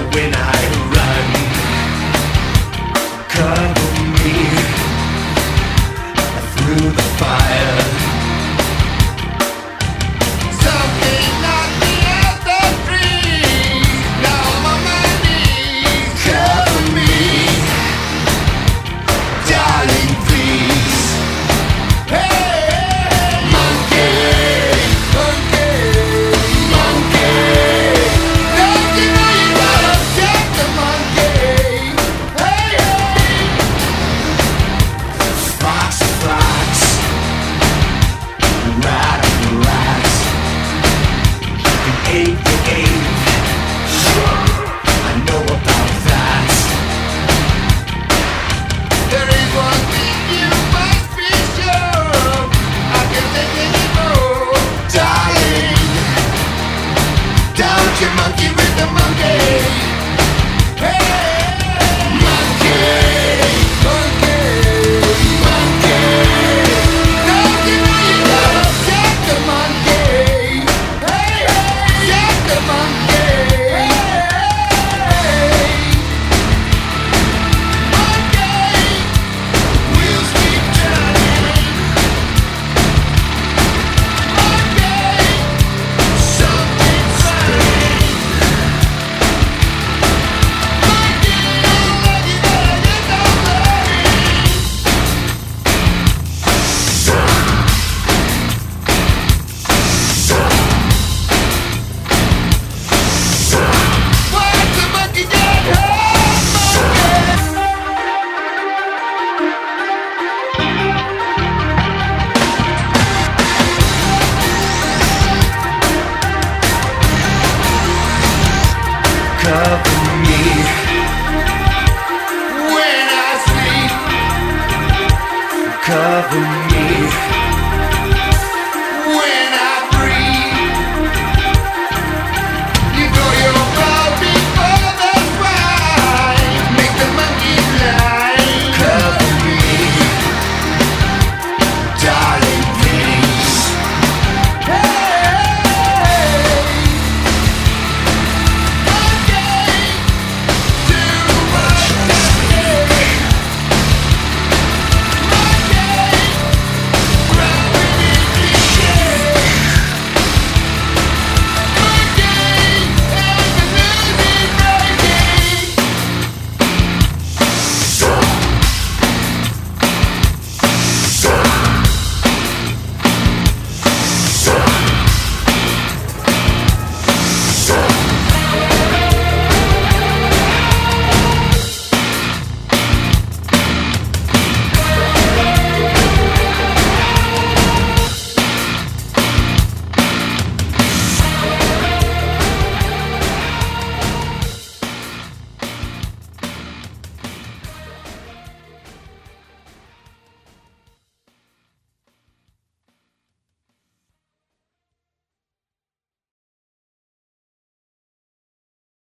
when I run. Cover me through the fire. Something knocked me out the trees. Now I'm on my knees. Cover me, darling, please. Hey, monkey, monkey, monkey. Don't you know you gotta check the monkey? Hey, hey. Fox, fox, rat, rat. Ape, ape. I know about that. There is one thing you must be sure of. I can take anymore, darling. Don't you monkey with the monkey. Hey, monkey, monkey, monkey. Don't you know you gotta check the monkey? Hey, hey, check the monkey. Hey, monkey, wheels keep turning. Monkey, something's burning. Monkey, monkey, what's the monkey got? Cover me when I sleep. Cover me.